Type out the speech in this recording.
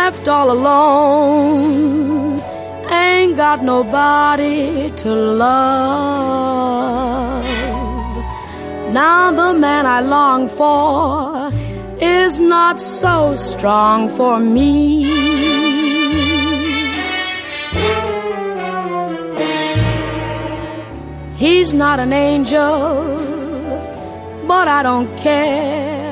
left all alone, ain't got nobody to love. Now the man I long for is not so strong for me. He's not an angel, but I don't care.